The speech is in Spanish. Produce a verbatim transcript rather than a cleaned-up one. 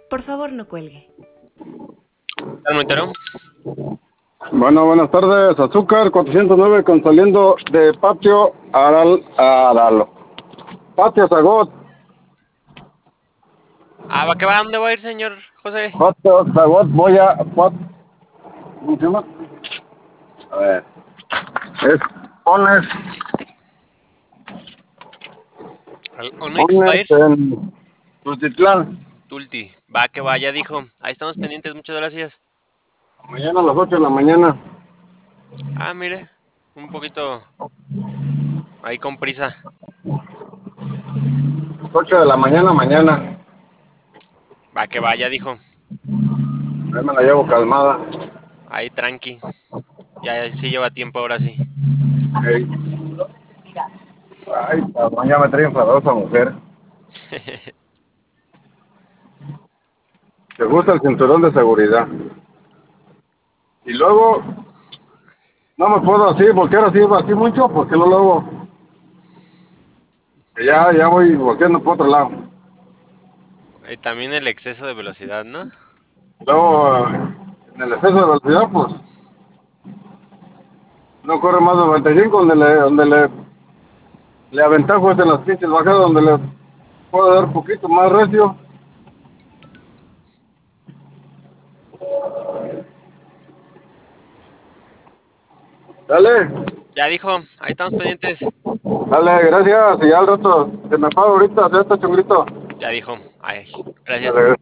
Por favor, no cuelgue. ¿Al monitoreo? Bueno, buenas tardes. Azúcar cuatrocientos nueve con saliendo de Patio Aral, Aralo. Patio Zagot. Ah, ¿va que va? ¿Dónde va a ir, señor José? Patio Zagot, voy a... Pat, ¿cómo se llama? A ver. Es Ones, ¿Al Onyx va a Ones ir? en Tultitlán. Tulti. Va que va, ya dijo. Ahí estamos pendientes, muchas gracias. Mañana a las ocho de la mañana. Ah, mire, un poquito ahí con prisa. ocho de la mañana, mañana. Va que va, ya dijo. Ahí me la llevo calmada. Ahí tranqui. Ya sí lleva tiempo ahora sí. Hey. Ay, cabrón, ya me trae enfadosa mujer. Te gusta el cinturón de seguridad. Y luego, no me puedo así, voltear así, así mucho, porque no lo hago. Ya, ya voy volteando por otro lado. Y también el exceso de velocidad, ¿no? Luego, en el exceso de velocidad, pues, no corre más de noventa y cinco, donde le, donde le, le aventajo es en las pinches bajadas, donde le puedo dar un poquito más recio. Dale, Ya dijo, ahí estamos pendientes. dale, gracias, y ya al rato, se me paga ahorita, hacer este chungrito. Ya dijo. Ay, gracias. Dale,